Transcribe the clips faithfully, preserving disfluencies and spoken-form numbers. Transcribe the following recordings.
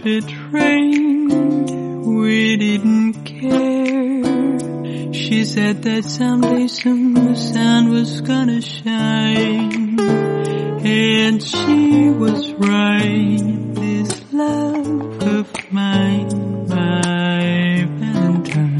if it rained, we didn't care. She said that someday soon the sun was gonna shine, and she was right. This love of mine, my Valentine.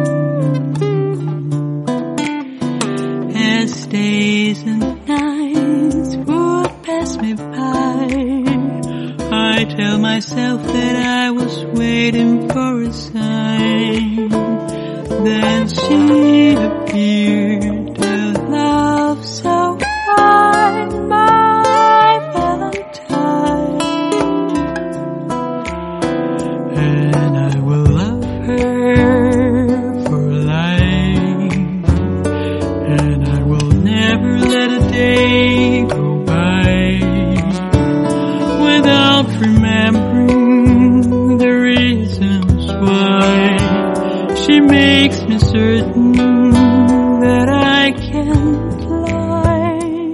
As days and nights would pass me by, I tell myself that I was waiting for a sign. Then she appeared, a love so fine, my Valentine. And I will love her for life, and I will never let a day go by without remembering the reasons why. She makes me certain that I can fly.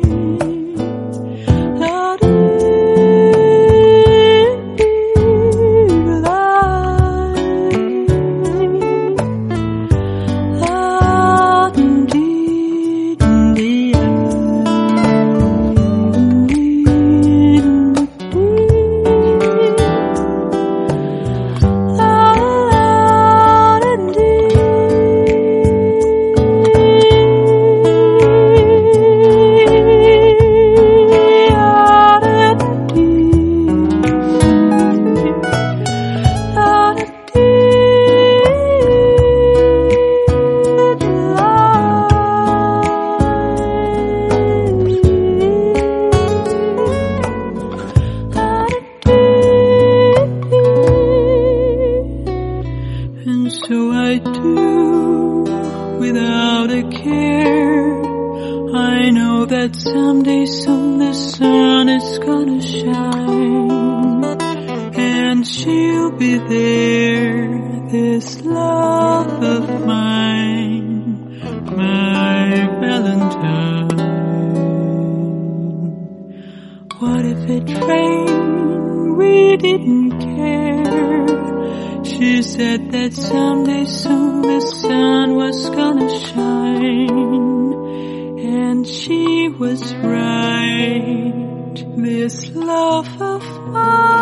And so I do, without a care. I know that someday soon the sun is gonna shine, and she'll be there, this love of mine, my Valentine. What if it rained? We didn't care. She said that someday soon the sun was gonna shine, and she was right. This love of mine.